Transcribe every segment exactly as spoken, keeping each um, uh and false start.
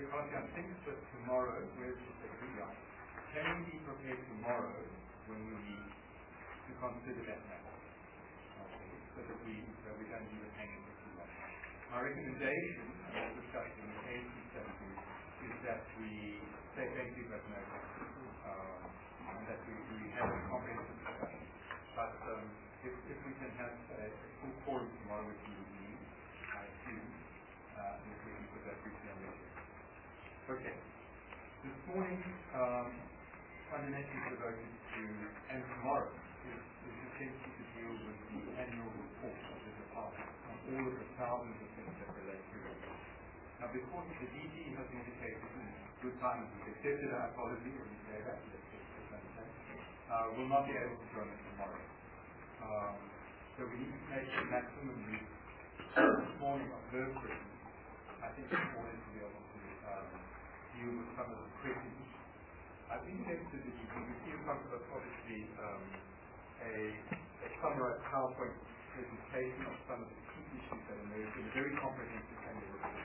very hardly on things that tomorrow, where's the second? Can we be prepared tomorrow when we meet to consider that matter? Okay, so that we, so we don't leave it hanging for too long. My recommendation, and I'll discuss in the A C seventy, is that we say thank you but no thank you, um, and that we, we have a comprehensive discussion. But um, if, if we can have a, a full forum tomorrow, which we would need, I assume, uh, if we can put that briefly on the agenda. Okay. This morning, um, fundamentally devoted to, and tomorrow, is, is essentially to deal with the annual report of the department on all of the thousands of things that relate to it. Now, because the D G has indicated in good time, we've accepted our apology when we say that, let's just understand, uh, will not be able to join us tomorrow. Um, so we need to make the maximum use this morning of her questions. I think it's important to be able to um, deal with some of the questions. I've indicated to the D G, we see in front of us obviously um, a, a summarized PowerPoint presentation of some of the key issues that emerged in a very comprehensive annual report.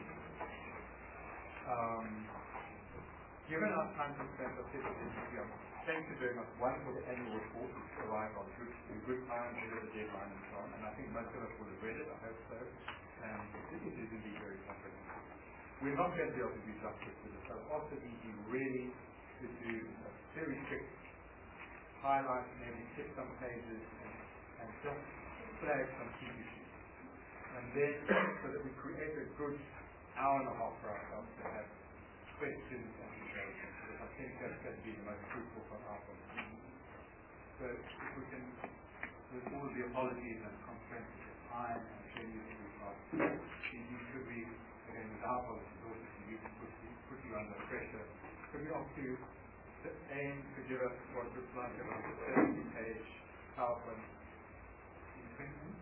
Um, given our time constraints, I've said to the D G, I'm thank you very much, one, for the annual report, which arrived on good, in good time, ahead of the deadline and so on, and I think most of us will have read it, I hope so, and it is indeed very comprehensive. We're not going to be able to do justice to this, so I've asked the D G really to do a very quick highlight, maybe tick some pages, and, and just flag some key issues. And then, so that we create a good hour and a half for ourselves to have questions and discussions. Because I think that's going to be the most fruitful from our point of view. So if we can, with all of the apologies and constraints of the time and venues that we've got, should we, again, with our apologies, also to you, put you, put you under pressure, could we ask you to aim to give us what looks like about a seventy page PowerPoint in twenty minutes?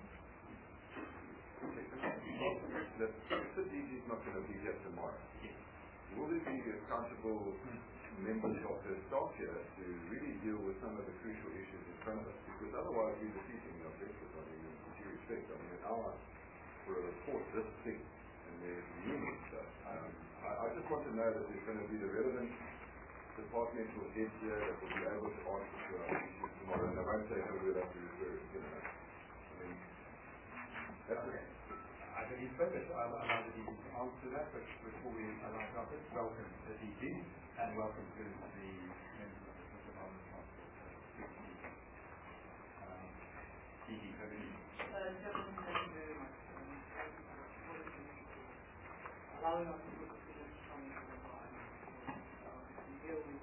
The the D G is not going to be here tomorrow. Yes. Will there be accountable hmm. members of the staff here to really deal with some of the crucial issues in front of us? Because otherwise we're defeating the objective. I mean, in due respect, I mean, an hour for a report this big, and there's numerous stuff. Um, I, I just want to know that there's going to be the relevant departmental heads here that will be able to answer to our issues tomorrow. And I won't say how we'll have to refer it, you know. I mean, that's okay. I believe so, but I'll allow the D G to answer that, but before we allow topic, welcome to the D G, and welcome to the members of the Department of Transport. Um, D G, over to you. Gentlemen, thank you very much. Um, allowing us to put the figures from the department. We deal with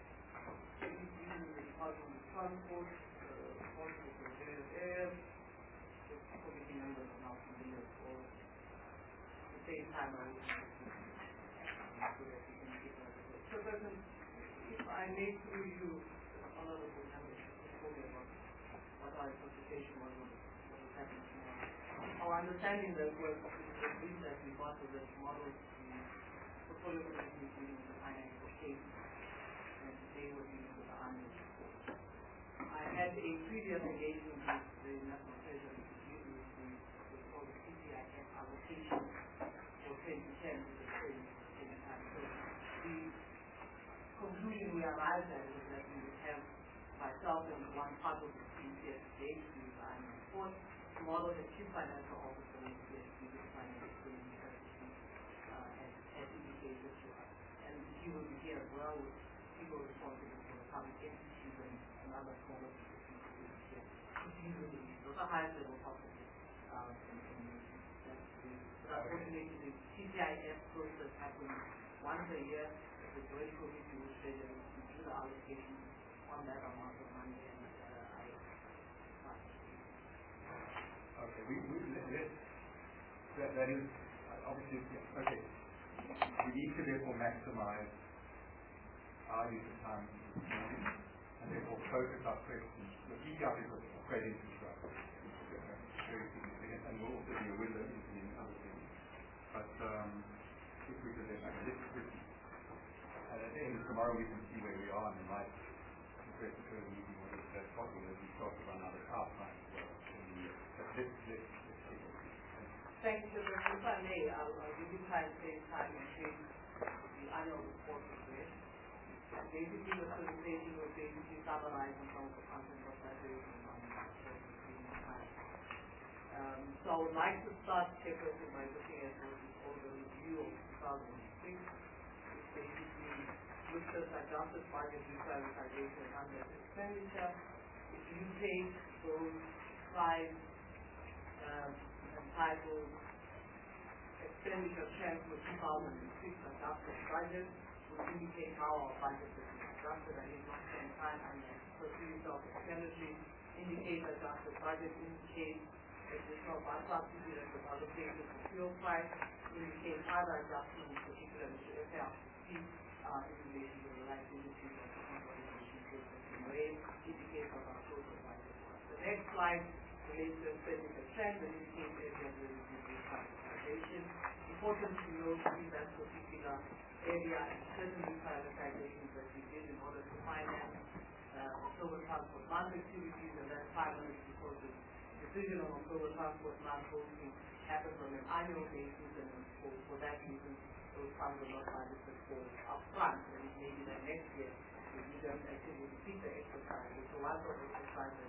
the Department of Transport, responsible for various areas, committee members are not familiar for the same time I would like to so that we can get out of it. So President, if I may through you, honorable members, told me about what our interpretation was of what was happening tomorrow. Our understanding that was the brief that we got was that tomorrow the portfolio committee is dealing with the financial statement and today we're dealing with the annual report. I had a previous engagement with the National Treasury allocation for twenty ten to the same time. So the conclusion we arrived at is that we would have myself and one part of the team here today to do the annual report. Tomorrow the chief financial officer will be here to do the financial statement as has indicated to us. And he will be here as well with people responsible for the public entities and, and other smaller institutions who will be here. Usually those are high level topics. Uh, Unfortunately, the C C I S process happens once a year. The joint committee will say that we do the allocation on that amount of money, and uh, I. Okay, we, we let, let, that, that is uh, obviously yeah, okay. We need to therefore maximize our use of time and therefore focus our questions. The key topic of great infrastructure is very significant, and will also be a window into the other things. But um, if we could then, okay, let's quickly, and at the end of tomorrow we can see where we are, and we might request a further meeting or if that's possible as we start to run out of our time as well in the year. But let's, let's, let's take it. Thank you, President. If I may, I'll, I'll give you time, save time, and change the basically the presentation was basically summarizing some of the content of that rating on um, so I would like to start Chairperson by looking at what we call the review of two thousand six, which basically looks at adjusted budget reprioritization and under expenditure. If you take those slides um, entitled expenditure trend for two thousand six adjusted budget, will indicate how our budget has been adjusted. I need not spend time on the pursuit of expenditure. Indicate adjusted budget, indicate additional bus subsidy that was allocated for fuel price, indicate other adjustments, particularly to F L C uh, in relation to the reliability of the consolidation process in rail, indicate what our total budget was. The next slide relates to expenditure trend and indicates areas where we do privatization. Important to note in that particular area and certain reprioritizations that we did in order to finance uh, October Transport Month activities, and that's finally because the decision on October Transport Month hosting happens on an annual basis, and for, for that reason those funds are not budgeted for up front, and it may be that next year if we don't actually repeat the exercise. So one of the exercises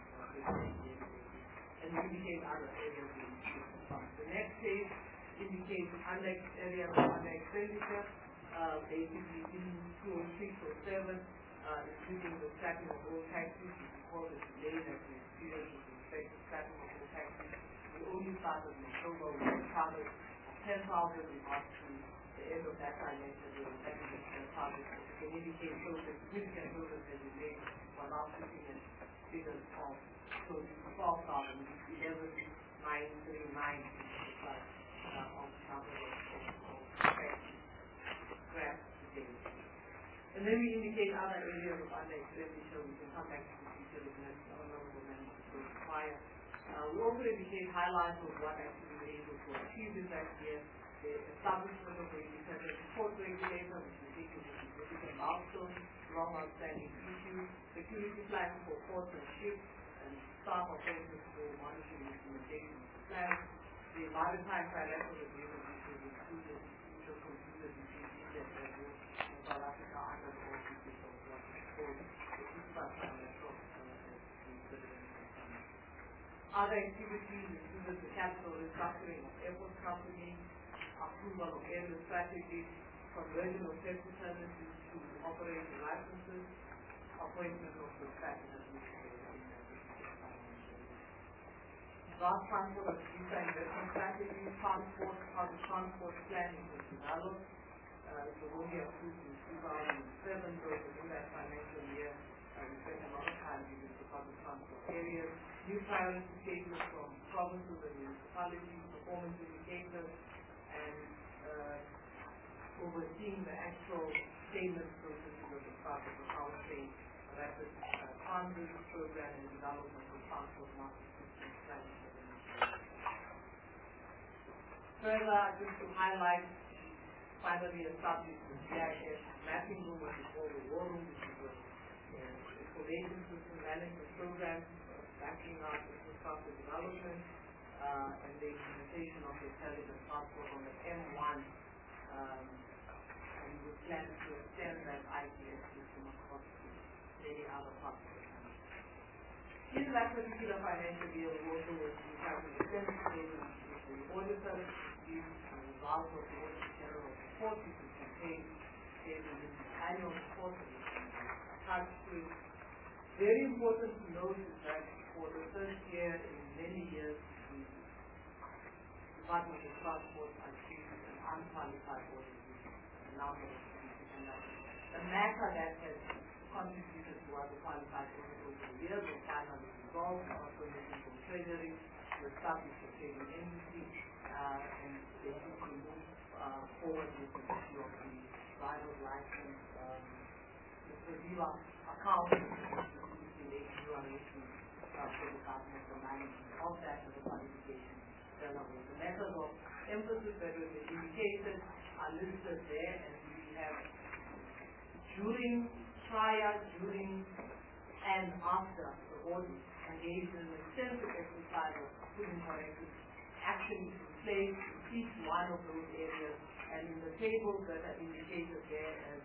and indicate other areas in the funds. The next page indicates under areas of under expenditure, uh, basically in two oh six oh seven, uh, including the tracking of all taxes, which is called the delay that we experienced with respect to tracking of all taxes. We only started in October with a target of ten thousand. We got to the end of that financial year with that target. It can indicate so the significant progress that we made while now sitting in figures of close to twelve thousand, eleven nine three nine uh, of number of scrap today. And then we indicate other areas of under expenditure. We can come back to the detail of that honorable members to require. Uh, we also indicate highlights of what actually we were able to achieve in that year. The establishment of the independent support regulator, which we think is a significant milestone, long outstanding issues, security plans for ports and ships, and staff operations for monitoring and implementation of the plan. The maritime trilateral agreement, which was included, which was concluded between India and South Africa under the auspices of what is called the ISPA trilateral agreement. Other activities included the capital restructuring of airport companies, approval of airline strategies, conversion of safety services to operating licenses, appointment of the traffic administrator. Last transport of visa investment strategies, transport, public transport planning was developed. Uh, it was only approved in two thousand seven, so in that financial year, uh, we spent a lot of time using the public transport areas. New priority statements from provinces and municipalities, performance indicators, and uh, overseeing the actual payment processes of the Department of Housing, rapid uh, transit program, and development of transport market system planning. Further, just to highlight, finally established the G I S mapping room, what we call the war room, which is a information system management program, uh, backing up infrastructure development, uh, and the implementation of the intelligent transport on the M one, um, and we plan to extend that I T S system across to many other parts of the country. In that particular financial year, we also was in charge of the Senate statement with the auditor, the results of the Auditor General report, which is contained in the annual report that is attached to it. Very important to note is that for the first year in many years, the Department of Transport achieved an unqualified audit with a number of significant numbers. The matter that has contributed to other qualified audit over the years was finally resolved, our permission from Treasury to establish a trading entity uh, and basically move uh, forward with the issue of the driver's license, um, the Viva account, specifically the new arrangement uh, for the government and management of that and the qualification. The methods of emphasis that were indicated are listed there, and we have during, prior, during, and after the audit engaged in an extensive exercise of putting corrective actions in place in each one of those areas, and in the tables that are indicated there as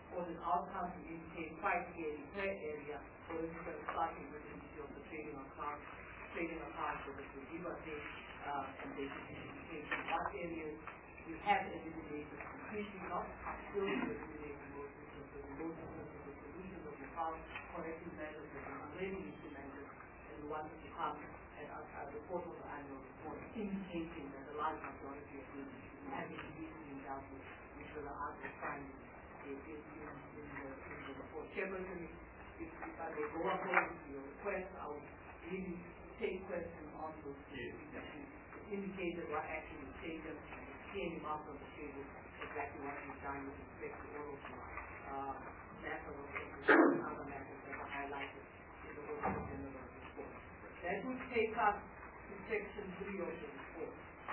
important outcomes we indicate quite clearly per area. For instance, starting with the issue of the trading account, trading account for the delivery, uh, and basically indicating what areas we have eliminated completely, not still eliminating most instances, in most instances the solutions that we found, corrective measures that we already implemented, and we wanted to come and uh, report on the annual report, indicating that the large majority of these have indeed been dealt with, which were the other findings in, in, in, the, in the report. Chairperson, if, if I may go according to your request, I would really take questions on those issues that you indicated what action was taken, and came out on the table exactly what we've done with respect to all of the uh, matters and other matters that are highlighted in the Auditor General report. That would take us to section three of the report,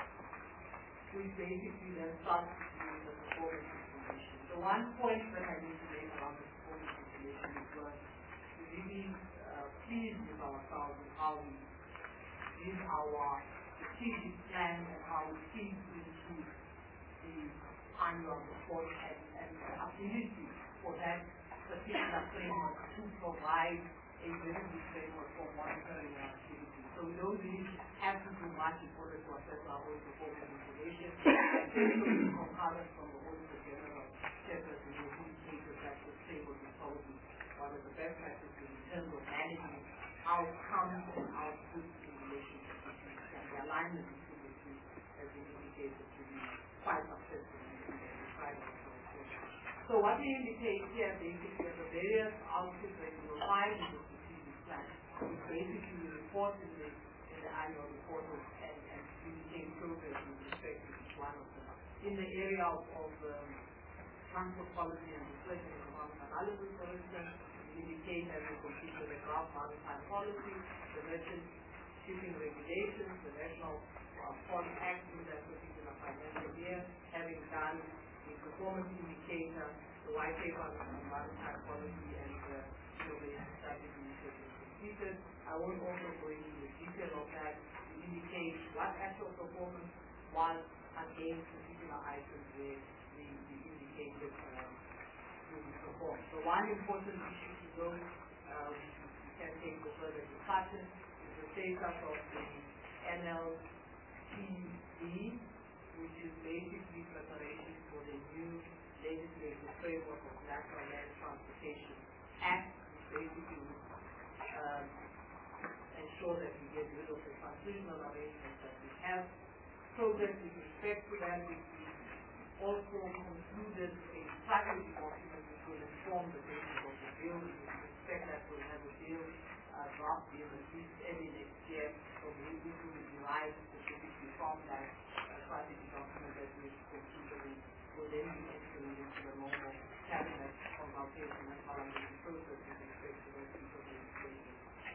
which basically then starts with the performance information. The one point that I need to make around the performance information is we're really uh, pleased with ourselves and how we did our strategic plan and how we feed into the annual report and, and the ability for that particular framework to provide a very good framework for monitoring our activity. So we don't really have to do much in order to assess our own performance information. And based on the concurrence from the Auditor General, Chairperson will indicate that the framework is probably one of the best practices in terms of managing outcomes and outputs in relation to issues, and the alignment between the two has been indicated to be quite successful in the trial of the report. So what we indicate here basically are the various outputs that we will find in the strategic plan, which basically we report in the, in the annual report and, and indicate progress with respect to each one of them. In the area of, of um, transport policy and reflection economic analysis, for instance, indicate that we completed the draft maritime policy, the merchant shipping regulations, the National uh, Port Act in that particular financial year, having done the performance indicator, the white paper on maritime policy, and the innovation strategy which has been completed. I won't also go into the detail of that to indicate what actual performance was against particular items where we, we indicated uh, perform. So one important issue to note, uh, which we can take for further discussion, is the status of the N L T D, which is basically preparation for the new legislative framework of National Land Transportation Act, which basically would uh, ensure that we get rid of the transitional arrangements that we have. Progress with respect to that, we also concluded a strategy document which will inform the basis of the bill. We expect that we'll have a bill, uh, draft bill at least early next year, so we will be derived specifically from that uh, strategy document that we've concluded. Will then be entering into the normal cabinet consultation and parliamentary process with respect to those pieces of legislation.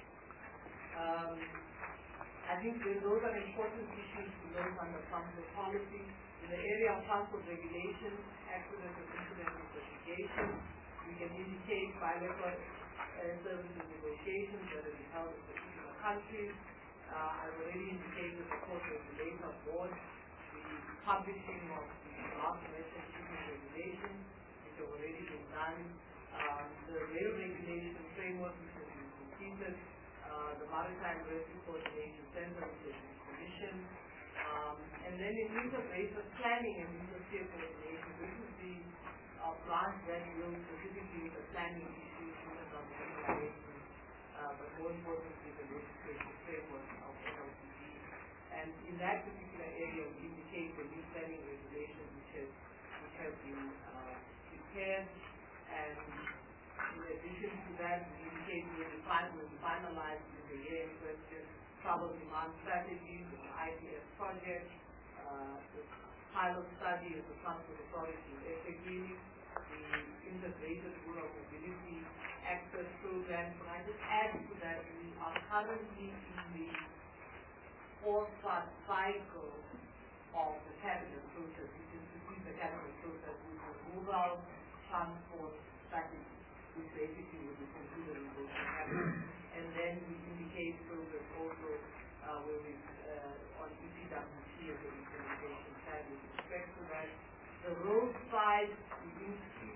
Um, I think those are important issues to note under transport policy. In the area of transport regulation, accident and incidental certification, we can indicate bilateral uh, services negotiations that have been held in particular countries. Uh, I've already indicated the Port Regulator Board, the publishing of the last mentioned shipping regulations, which have already been done, um, the rail regulation framework, which has been completed, uh, the Maritime Rescue Coordination Center, which has been commissioned, um, and then in integrated planning and intersphere coordination, this is the uh, branch that deals specifically with the planning issues, human transportation arrangements, uh, but more importantly, the legislative framework of N L T D. And in that particular area, we indicate the new planning regulations which have, which have been uh, prepared, and in addition to that, we indicate we will be finalized in the year in question travel demand strategies, the I P S project, uh, the pilot study of the Transport Authority in Equity, the Integrated Rural Mobility Access Program. Can I just add to that, we are currently in the fourth cycle of the cabinet process, which is to keep the cabinet process with the rural transport strategy, which basically will be concluded in both the cabinet. And then we indicate progress also uh, where we, uh, on E P W C as the implementation side with respect to that. The road side, we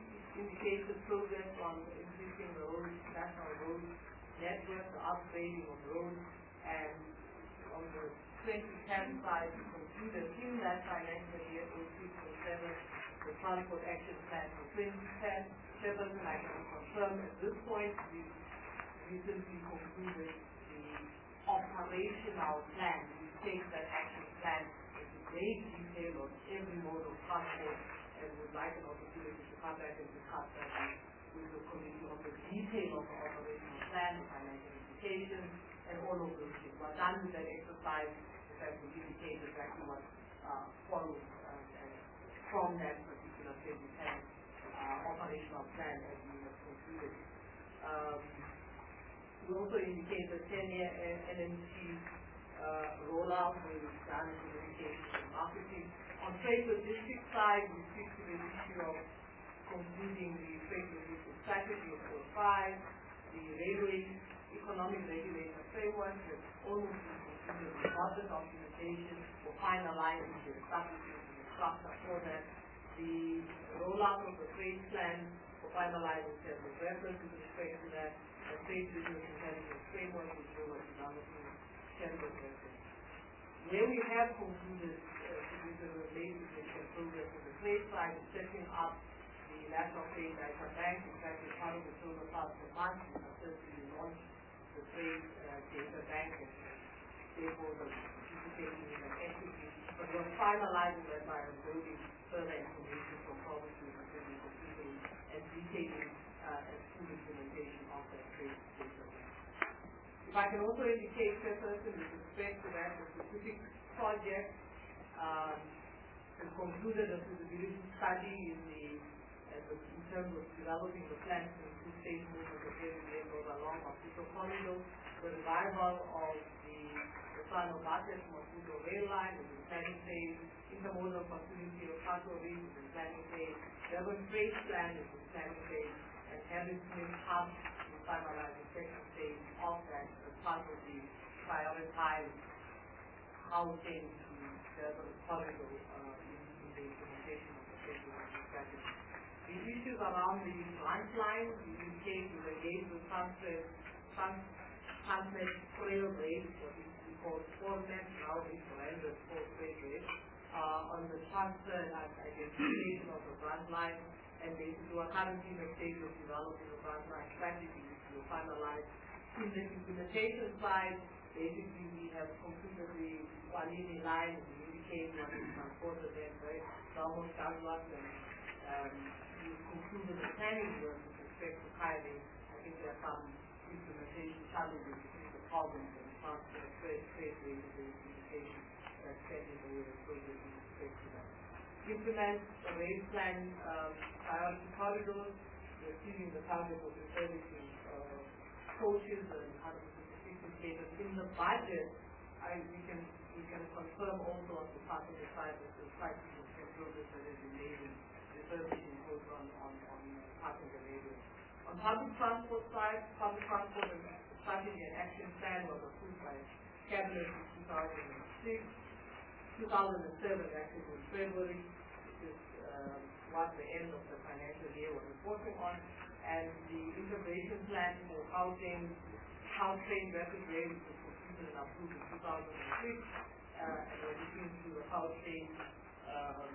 indicated progress on increasing the road, national road network, the upgrading of roads, and on the twenty ten side, we concluded in that financial year, oh six oh seven, the Transport Action Plan for twenty ten. Seven, I can confirm at this point, we recently concluded the operational plan. We take that action plan into great detail on every mode of transport, and would like an opportunity to come back and discuss that with the committee on the detail of the operational plan, the financial implications, and all of those things. We're done with that exercise, in fact, we indicate exactly what uh, follows uh, from that particular twenty ten uh, operational plan as we have concluded. Um, we also indicate the ten-year N M T uh, rollout with done communication and marketing. On trade logistics side, we speak to the issue of concluding the trade logistics strategy of four five, the railway economic regulator framework has almost been concluded with budget documentation for finalizing the establishment of the structure for that. The rollout of the trade plan for finalizing terms of reference with respect to that, and trade business intelligence framework which we were developing terms of reference. Where we have concluded uh, significant significant progress on the trade side is setting up the National Trade Data Bank. In fact, as part of the Silver Pass for months, we have certainly launched the Trade uh, Data Bank and stakeholders participating in that activity. But we're finalizing that by uploading further information from provinces within the completing and detailing uh, a full implementation of that trade data bank. If I can also indicate, Chairperson, with respect to that, the specific project um, has concluded a feasibility study in the, uh, the in terms of developing the plans to improve safe movement of heavy vehicles along Maputo Corridor, the revival of the Rufano Market Maputo rail line is in planning phase, intermodal facility of Pato Reef is in planning phase, Durban Trade Plan is in planning phase, and Harris Smith Hub is finalizing the second phase of that as part of the prioritized housing to Durban Corridor uh, in, in the implementation of the trade strategy. The issues around the branch line, we indicate we engage with Transnet, Transnet Trail Rates, what we call Fornet, now we brand as Four Trade Rates, uh, on the transfer and identification of the branch line, and basically we're currently in the stage of developing the branch line strategy, which we'll finalize. In the implementation side, basically we have completed the Walini line, we indicate what is transported there, right? It's almost Gagwas, and um, we've concluded the planning work with respect to Kylie. I think there are some implementation challenges between the problems and transfer trade trade rate of the implementation that's pending the way of progress with respect to that. Implement the rail plan um, priority corridors, we're achieving the target of refurbishing uh, coaches and one hundred fifty status. In the budget, I, we can we can confirm also on the part of the side that the quite significant progress that has been made in refurbishing coaches on, on, on part of the railway. On public transport side, public transport and strategy and action plan was approved by Cabinet in two thousand six, two thousand seven actually in February, which is uh, what the end of the financial year was reporting on, and the integration plan for housing, Caltrain rapid rail was completed and approved in two thousand six, uh, and we're looking to the Caltrain um,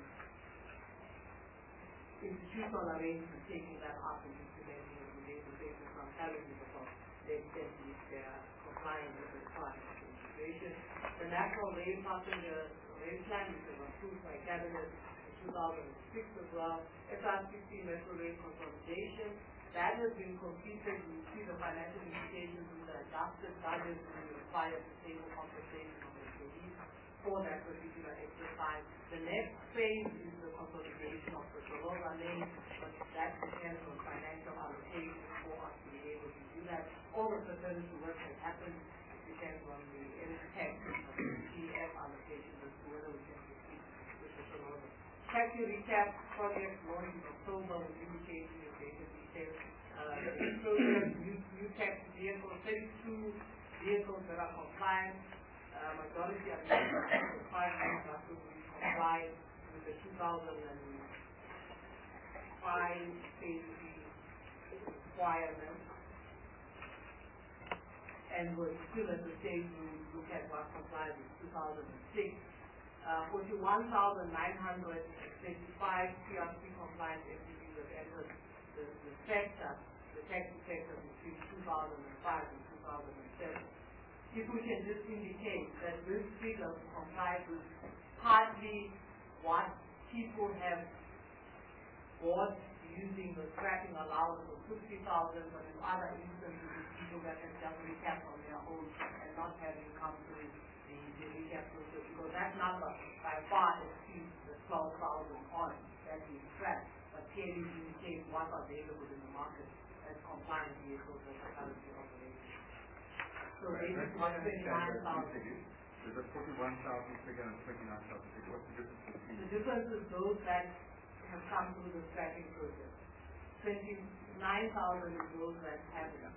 institutional arrangement, taking that up and implementing it within the basis of some challenges about the extent to which they are complying with the requirements of integration. The National Rail Passenger Rail Plan, which was approved by Cabinet in two thousand six as well, S R C C Metro Rail Consolidation, that has been completed. You see the financial implications in the adjusted budget and the required stable compensation of employees for that particular exercise. The next phase is the consolidation of the Dolora lane, but that depends on financial allocation for us to be able to do that. All the fraternity work that happens depends on the N T E C of the P F allocation as to whether we can proceed with the Dolora. Taxi recap project launched in October with indicating the data details. Uh, the program, new, new taxi vehicles, thirty-two vehicles that are compliant. Uh, majority of them are five hundred buses which comply with the two thousand define safety requirements, and we're still at the stage we look at what complies with two thousand six. Uh, forty-one thousand nine hundred fifty-five P R C compliant entities have entered the, the sector, the taxi sector between two thousand five and two thousand seven. If we can just indicate that this figure complies with partly what people have bought using the scrapping allowance of fifty thousand, but in other instances, people that have just recapped on their own and not having come through the, the recap process, because that number by far exceeds the twelve thousand on that we scrapped, but clearly indicates what are available in the market as compliant vehicles that are currently operating. So right. this is what twenty-nine thousand. There's a forty-one thousand figure and twenty-nine thousand figure. What's the difference between? The difference is those that have come through the scrapping process. twenty-nine thousand is those that haven't.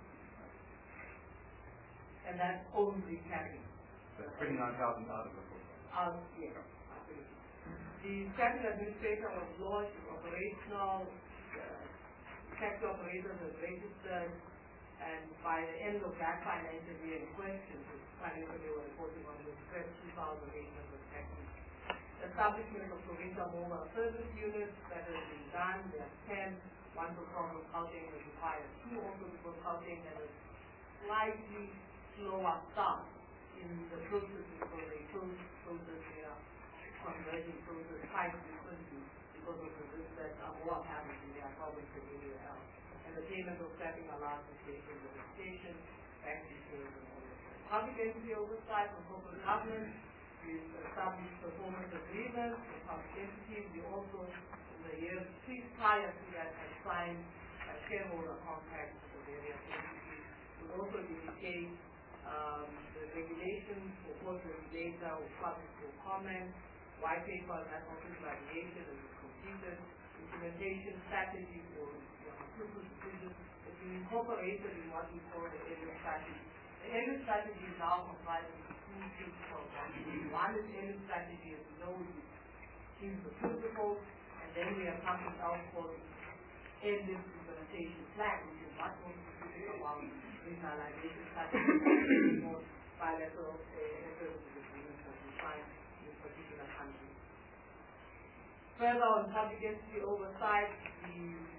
And that's only capping. So twenty-nine thousand out of the book. Out, yes, absolutely. The scrapping administrator was launched, is operational, uh, taxi operators are registered, and by the end of that financial year in question, the financial year was reporting on the scrap two thousand eight hundred taxis. Establishment of provincial mobile service units that has been done. There are ten. One for problem Gauteng that requires two also for Gauteng, and a slightly slower start in the process because they chose process their conversion process quite differently because of the risk that are more apparent in their province than anywhere else. And the payment of scrapping allowances based on the registration, bank details, and all of that. Public entity oversight from corporate government. We've established performance agreements with public entities. We also, in the years prior to that, had signed a shareholder contracts with the various entities. We also indicate um, the regulations for corporate data or public for comment, white paper on national aviation as is completed, implementation strategy for approval decisions. It's been incorporated in what we call the area strategy. The area strategy is now comprising two things for one is area strategy, as we know, is the principles, and then we have something else called area implementation plan, which is much more specific about regionalization strategy, more bilateral services agreements that we find in particular countries. Further on public entity oversight, the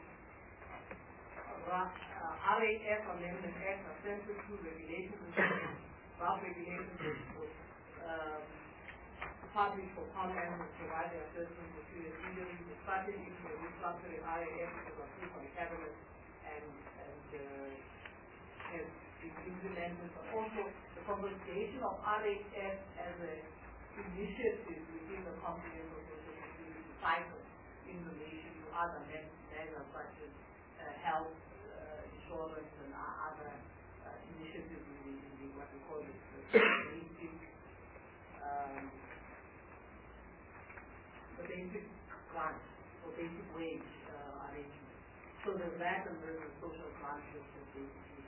uh, R A F Amendment Act are central to regulations, draft regulations for um, public for comment and provide their assessment for two years legally. The strategy for restructuring R A F was approved by Cabinet and, and uh, has been implemented, but also the consolidation of R A F as an initiative within the comprehensive social security cycle in relation to other measures such as uh, health uh, insurance and other uh, initiatives in the, in the what we call it the basic um, the basic grant or basic wage uh, arrangement. So there's that and there's the social grant which is basically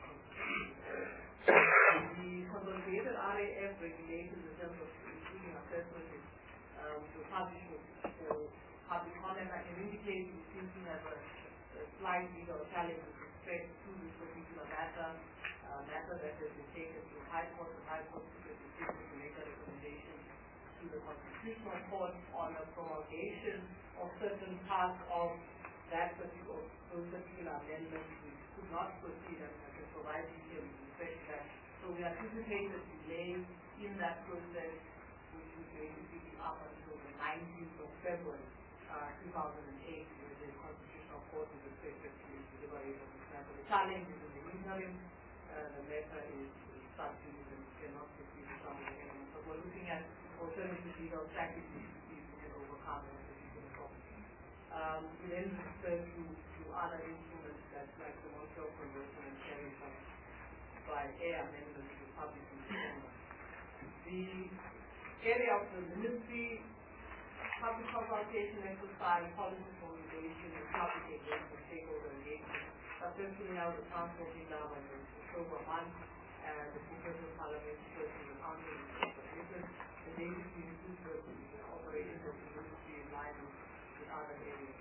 the consolidated R A F regulations in terms of including assessment is um, to publish for public comment. I can indicate we seem to have a, a slight legal challenge with respect to this particular matter, uh, matter that has been taken to High Court. The High Court took a decision to make a recommendation to the Constitutional Court on a promulgation of certain parts of that particular, those particular amendments. We could not proceed, and I can provide details with respect to that. So we anticipate a delay in that process, which is going to be up until the nineteenth of February, uh, two thousand eight, where the Constitutional Court is expected to deliberate on this matter. The challenge is in the interim. Uh, the matter is, is subjudice and cannot proceed with some of the elements. So we're looking at alternative legal strategies to see if we can overcome that particular problem. Um, we then refer to, to other instruments that, like the Montreal Convention and sharing by air amendments to public in December. The area of the ministry, public consultation exercise, policy formulation, and public engagement, stakeholder engagement, successfully held the transport in Lava in October month, and the Congressional Parliamentary Person and Council is submitted. The agency includes the operations of the ministry in line with other areas.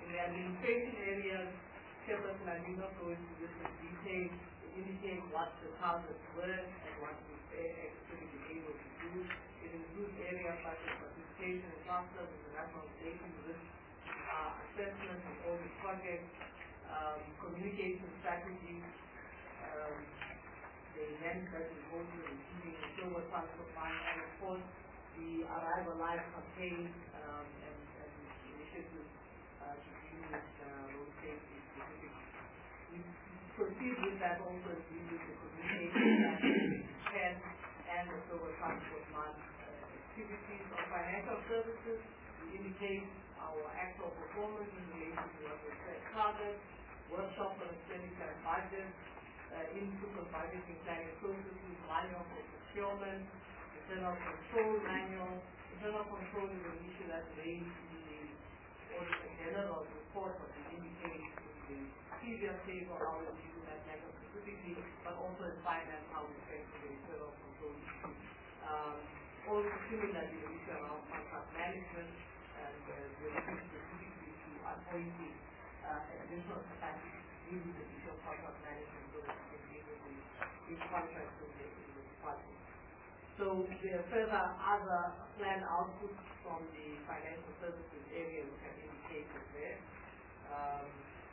In the administration areas, Chairperson, I did not go into this in detail to indicate what the targets were and what we actually been able to do. It includes areas such as participation in clusters, international safety, risk uh, assessment of all the projects, um, communication strategies, um, the events that involve the receiving the silver transport line, and of course the Arrival Live campaign um, and, and initiatives uh, to deal with uh, road safety specifically. We proceed with that also to deal with the communication strategy, ten, and the silver transport line uh, activities. On financial services, we indicate our actual performance in relation to what we set targets, workshop on expenditure and budget, uh, input on budgeting planning processes, manual for procurement, internal control manual. Internal control is an issue that's raised in the Auditor General report, but we indicate in the previous table how we do that matter specifically, but also in finance how we strengthen the internal control issue. Um, also similarly, the issue around contract management and uh, the issue specifically to appointing uh, additional capacity to deal with the issue of contract management so that we can deal with the, the contracts in the, in the department. So there are further other planned outputs from the financial services area which are indicated there. Um,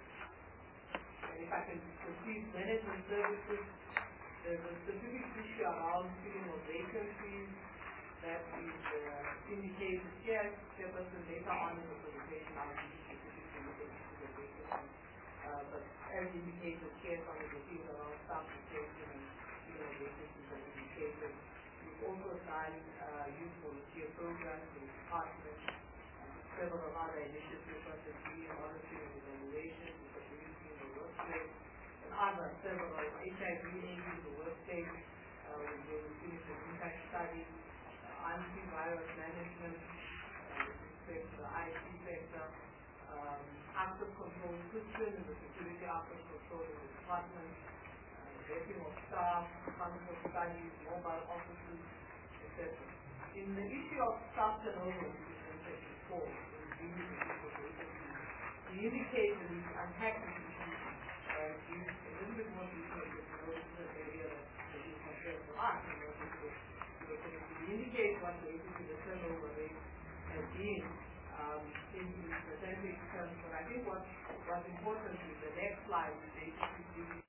and if I can proceed, management services, there's a specific issue around filling of vacancies that is uh, indicated here. Chairperson, later on in the presentation I'll be specifically looking into the vacancies. Uh, but as indicated here, some of the things around staff retention and filling of vacancies are indicated. We've also done uh, youth volunteer programs in the department and several other initiatives such as media monitoring and evaluation, disability in the workplace, and other several H I V AIDS in the workplace. Uh, we will finish an impact study, uh, antivirus management, uh, with respect to the I T sector, um, access control system and the security access control in the department, vetting of staff, fundamental studies, mobile offices, et cetera. In the issue of staff turnover, which is mentioned before, in dealing with people with vacancies, we indicate that we unpack this issue and give a little bit more detail because we know this is an area that is compared to us, and we indicate what the agency the turnover rate has been um, in the percentage terms, but I think what what's important is the next slide, which basically gives